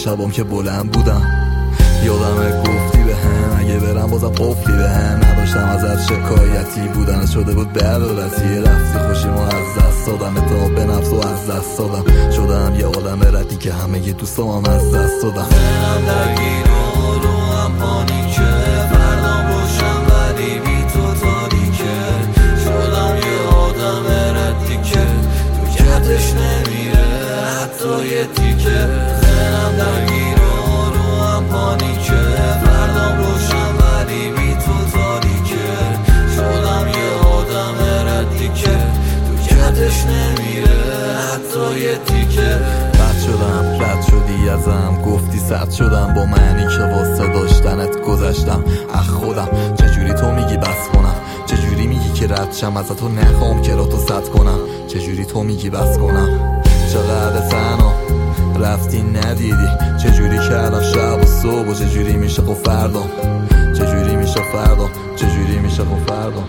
شبام که بلند بودم. یادمه گفتی به هم اگه برم بازم قفلی به هم نداشتم ازت شکایتی بودن شده بود بدولتی. رفتی خوشیمو از دست دادم، اعتماد به نفس و از دست دادم. شدم یه آدم ردی که همه یه دوستام هم از دست دادم. ذهنم درگیر و رو هم پانیکه، فردام روشن ولی بی تو تاریکه. شدم یه آدم ردی که تو کتش نمیره حتی یه تیکه. ذهنم درگیر و رو هم پانیکه، فردام روشن ولی بی تو تاریکه. شدم یه آدم ردی که تو کتش نمیره حتی یه تیکه. رد شدی ازم، گفتی سرد شدم با معنی که واسه داشتنت گذشتم از خودم. چجوری تو میگی بس کنم؟ چجوری میگی که رد شم ازت و نخوام که را تو صد کنم؟ چجوری تو میگی بس کنم؟ چقدر تنها رفتی ندیدی چجوری کردم شب و صبح و چجوری میشه خب فردا؟ چجوری میشه فردا؟ چجوری میشه خب فردا؟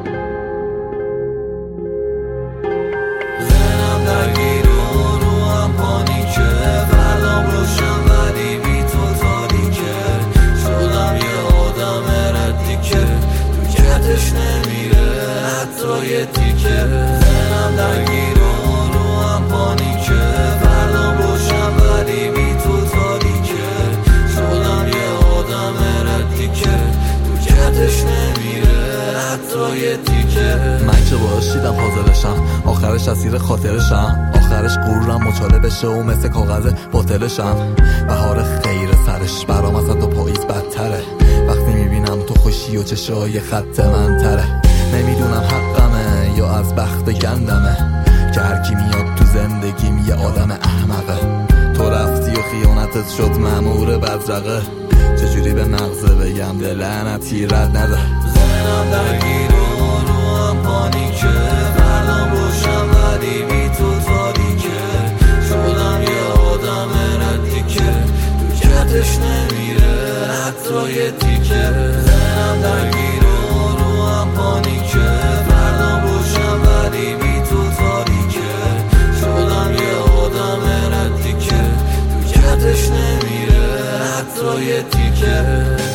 ذهنم درگیر و رو هم پانیکه، فردام روشن ولی بی تو تاریکه. شدم یه آدم ردی که تو کتش نمیره حتی یه تیکه. ذهنم درگیر و رو هم پانیکه، فردام روشن ولی بی تو تاریکه. شدم یه آدم ردی که تو کتش نمیره حتی یه تیکه. من که باش دیدم پازلشم، آخرش اسیر خاطرشم، آخرش غرورم مچاله بشه و مثل کاغذ باطلشم. بهار خیر سرش برام اصلا تا پاییز بدتره، وقتی میبینم تو خوشی و چشای خط من تره. نمیدونم حقمه یا از بخت گندمه که هرکی میاد تو زندگیم یه آدم احمقه. تو رفتی و خیانتت شد مأمور بدرقه، چجوری به مغزه بگم دل لعنتی رد نده. ذهنم درگیر و رو هم پانیکه، فردام روشن ولی بی تو تاریکه. شدم یه آدم ردی که تو کتش نمیره حتی یه تیکه. ذهنم درگیر و رو هم پانیکه، فردام روشن ولی بی تو تاریکه. شدم یه آدم ردی که تو کتش نمیره حتی یه تیکه.